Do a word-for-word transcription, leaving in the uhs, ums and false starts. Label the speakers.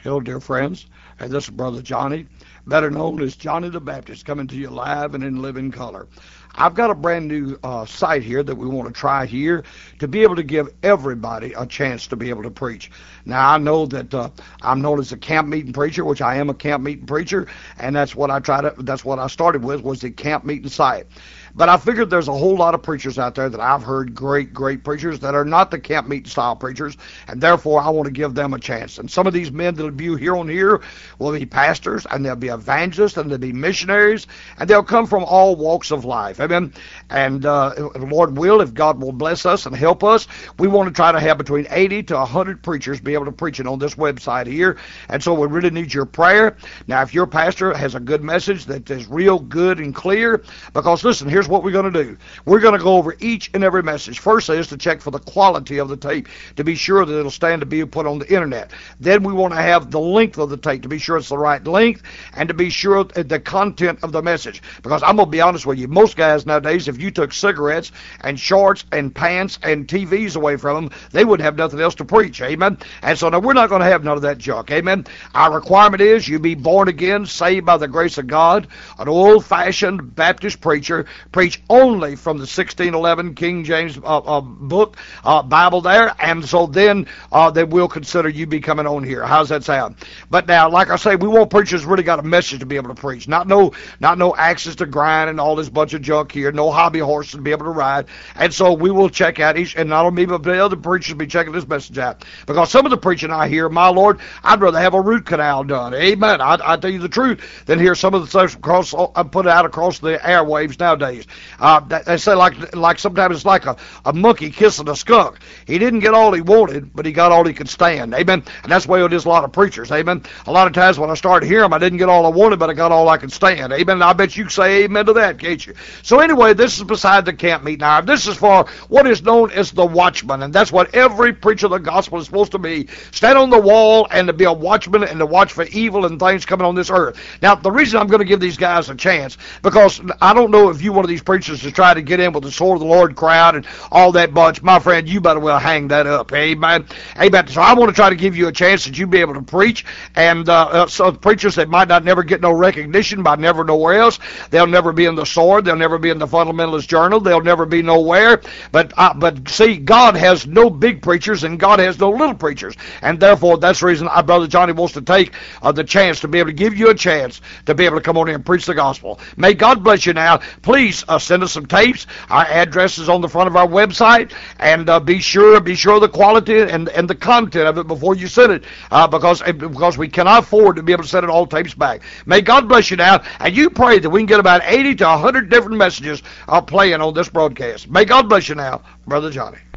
Speaker 1: Hello, dear friends. Hey, this is Brother Johnny, better known as Johnny the Baptist, coming to you live and in living color. I've got a brand new uh, site here that we want to try here to be able to give everybody a chance to be able to preach. Now, I know that uh, I'm known as a camp meeting preacher, which I am a camp meeting preacher, and that's what I try to. That's what I started with, was the camp meeting site. But I figured there's a whole lot of preachers out there that I've heard, great, great preachers, that are not the camp meeting style preachers, and therefore I want to give them a chance. And some of these men that'll be here on here will be pastors, and they'll be evangelists, and they'll be missionaries, and they'll come from all walks of life. Amen. And uh, Lord will, if God will bless us and help us, we want to try to have between eighty to one hundred preachers be able to preach it on this website here. And so we really need your prayer. Now, if your pastor has a good message that is real good and clear, because listen, here's what we're going to do. We're going to go over each and every message. First is to check for the quality of the tape, to be sure that it'll stand to be put on the internet. Then we want to have the length of the tape, to be sure it's the right length, and to be sure the content of the message. Because I'm going to be honest with you, most guys nowadays, if you took cigarettes and shorts and pants and T Vs away from them, they wouldn't have nothing else to preach. Amen. And so now we're not going to have none of that junk. Amen. Our requirement is you be born again, saved by the grace of God, an old-fashioned Baptist preacher, preach only from the sixteen eleven King James uh, uh, book, uh, Bible there, and so then uh, they will consider you be coming on here. How's that sound? But now, like I say, we want preachers really got a message to be able to preach, not no, not no axes to grind and all this bunch of junk here, no hobby horses to be able to ride. And so we will check out each, and not only me, but the other preachers be checking this message out, because some of the preaching I hear, my Lord, I'd rather have a root canal done. Amen. I, I tell you the truth, than hear some of the stuff across, uh, put out across the airwaves nowadays. Uh, they say like like sometimes it's like a, a monkey kissing a skunk. He didn't get all he wanted, but he got all he could stand. Amen. And that's the way it is a lot of preachers. Amen. A lot of times when I started hearing them, I didn't get all I wanted, but I got all I could stand. Amen. And I bet you can say amen to that, can't you? So anyway, this is beside the camp meeting. Now, this is for what is known as the watchman, and that's what every preacher of the gospel is supposed to be. Stand on the wall and to be a watchman and to watch for evil and things coming on this earth. Now, the reason I'm going to give these guys a chance, because I don't know if you one of these preachers to try to get in with the sword of the Lord crowd and all that bunch, my friend, you better well hang that up. Amen. Amen. So I want to try to give you a chance that you be able to preach, and uh, uh, so preachers that might not never get no recognition by never nowhere else, they'll never be in the sword, they'll never be in the Fundamentalist Journal, they'll never be nowhere. But uh, but see, God has no big preachers and God has no little preachers, and therefore that's the reason our brother Johnny wants to take uh, the chance to be able to give you a chance to be able to come on here and preach the gospel. May God bless you. Now, please uh, send us some tapes. Our address is on the front of our website, and uh, be sure be sure of the quality and and the content of it before you send it, uh, because because we cannot afford to be able to send it all tapes back. May God bless you now, and you pray that we can get about eighty to one hundred different messages uh, playing on this broadcast. May God bless you now, Brother Johnny.